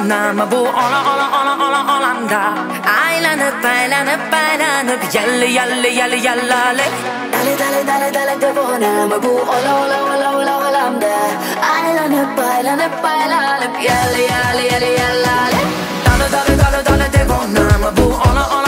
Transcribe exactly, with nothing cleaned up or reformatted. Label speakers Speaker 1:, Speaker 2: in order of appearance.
Speaker 1: devonam bu ola ola ola ola olanda. Aylanıp aylanıp aylanıp yalli yalli yalli yallale. Dale dale dale dale devonam bu ola ola ola ola olanda. Aylanıp aylanıp aylanıp yalli yalli yalli yallale. Dale dale dale dale devonam bu ola ola